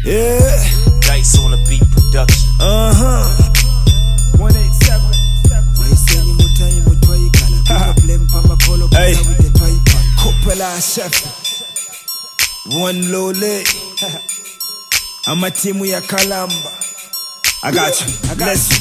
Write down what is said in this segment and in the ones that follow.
Yeah. Dice on the beat production. 187. Waiseni mutai mutwai kala. Kika blame pama kolo kuna wite twai pa. Kopela chef. One lole. Ama timu ya Kalamba. I got you. Listen.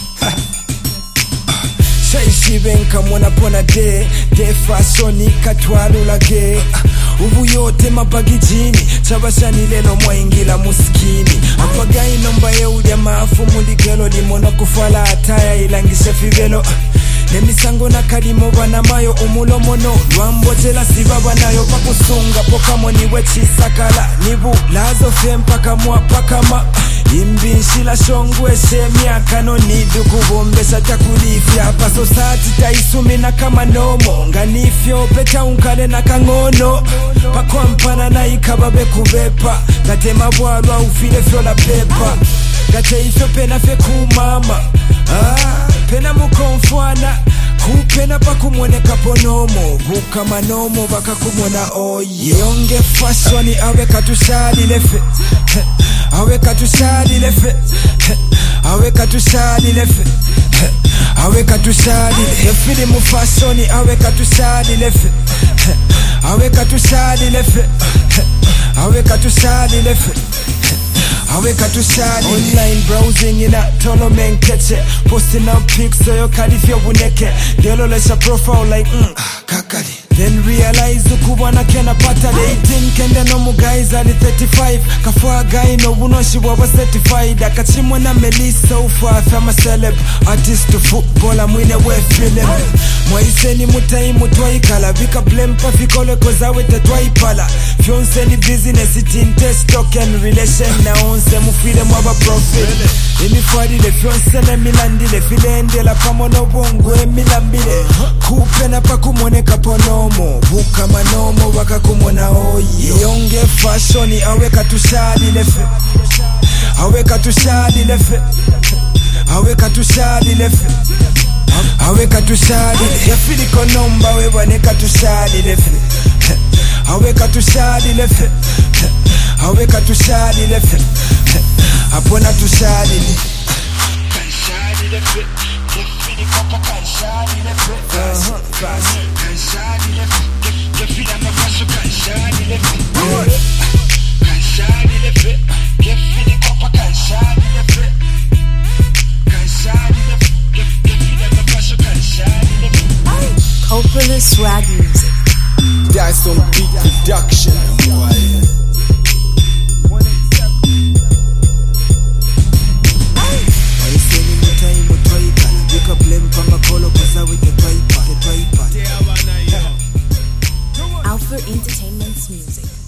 Shaishibenka mwana pona de fasoni katwalu lage ubu yote mabagijini chabashani lelo mwaingila muskini apagai nomba yeudia maafu muligelo limona kufala ataya ilangisha fivelo nemisango na kalimo bana mayo umulomono lwambotela sibaba nayo pakusunga pokamo niwe chisakala nibu lazo fempa kamwa pakama imbinshila shongwe shemyaka no nidu kubombesha takulifya pa society taisumina kama nomo nganifyo peta unkale na kangono pakwampana na ikababe kubepa gate mabwalwa ufile fyola pepa gate ifyo pena fe kumama pena mukonfwana kupena pakumwoneka ponomo buka manomo baka kumwona oye yonge fashion awe katushali lefe awe katushali lefe awe katushali lefe awe katushali yefili mu fashion awe katushali lefe awe katushali lefe awe katushali lefe awe katushali online browsing ina tolo menkeche posting up pics so yo kalifyo buneke gelo lesha profile like kakali then realize ukubona kena pata 18 kende no mu guys ali 35 kafwa guy no bunoshi bwa certified akachimwa na Melissa ufa fama celeb artist to footballer mwine we film mwaiseni mutai mutwai kala vika blame pa fikole kozawe tetwai pala fiance ni business it in test token relation na onse mufile mwaba profit imifwadi le fiance na milandi le filende la pamono bongo emilambile kupena pa kumoneka ponomo buka manomo waka kumona oye yonge fashion awe katushali lefe awe katushali lefe awe katushali lefe awe katushali yafili konomba we wane katushali lefe awe katushali lefe awe katushali lefe apona tushali kanshali lefe yafili kopa kanshali lefe kanshali lefe yafili amafaso kanshali lefe kanshali lefe yafili kopa kanshali lefe kanshali lefe yafili amafaso kanshali lefe Coppola swag music. That's on beat production. Alpha Entertainment's music.